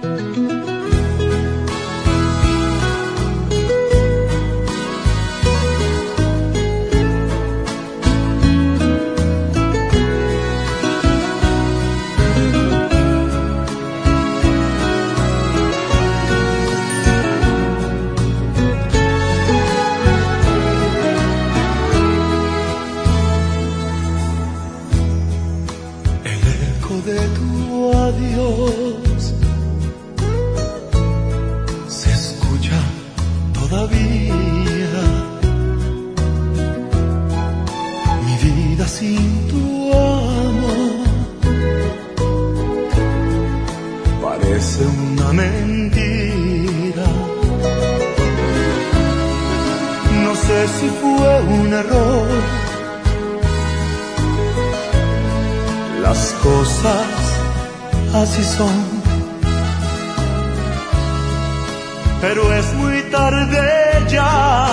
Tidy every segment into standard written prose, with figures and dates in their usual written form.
De tu adiós se escucha todavía. Mi vida sin tu amor parece una mentira. No sé si fue un error. Las cosas así son, pero es muy tarde ya.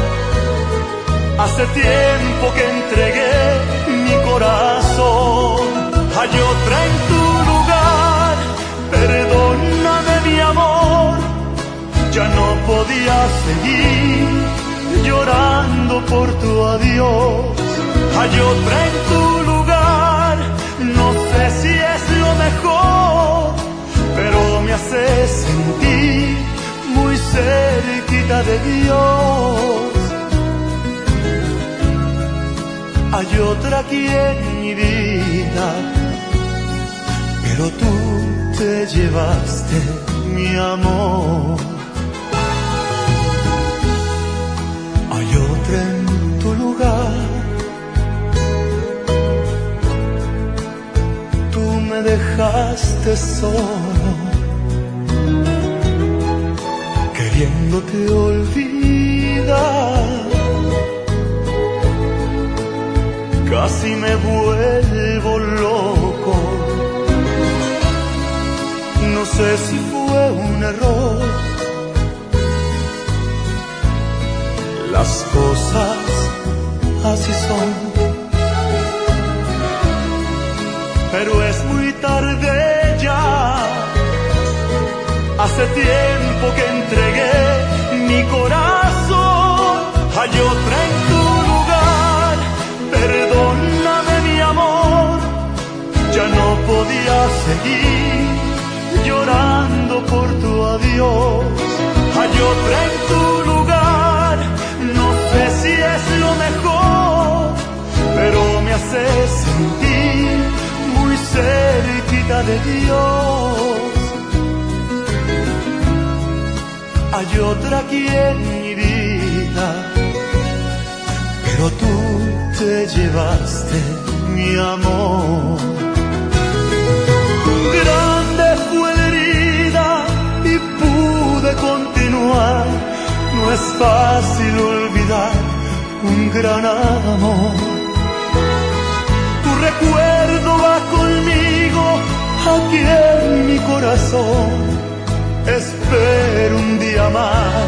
Hace tiempo que entregué mi corazón. Hay otra en tu lugar, perdóname mi amor. Ya no podía seguir llorando por tu adiós. Hay otra en tu lugar. No sé si es lo mejor, pero me hace sentir muy cerquita de Dios. Hay otra aquí en mi vida, pero tú te llevaste mi amor. Hay otra en tu lugar. Me dejaste solo, queriéndote olvidar. Casi me vuelvo loco. No sé si fue un error. Las cosas así son, pero es muy tarde ya. Hace tiempo que entregué mi corazón. Hay otra en tu lugar, perdóname mi amor. Ya no podía seguir llorando por tu adiós. Hay otra en tu lugar, no sé si es lo mejor, pero me hace sentir muy cerquita de Dios. Hay otra aquí en mi vida, pero tú te llevaste mi amor. Grande fue la herida y pude continuar. No es fácil olvidar un gran amor. Tu recuerdo va conmigo aquí en mi corazón. Espero un día más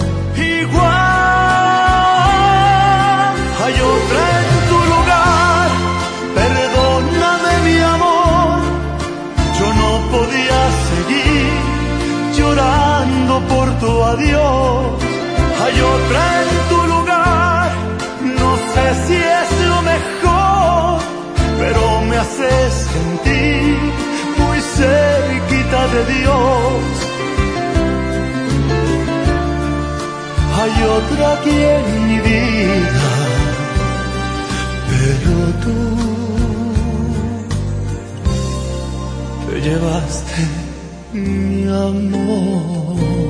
igual. Hay otra en tu lugar, perdóname mi amor. Yo no podía seguir llorando por tu adiós. Hay otra en tu lugar, no sé si es lo mejor, pero me hace sentir muy cerquita de Dios. Hay otra aquí en mi vida, pero tú te llevaste mi amor.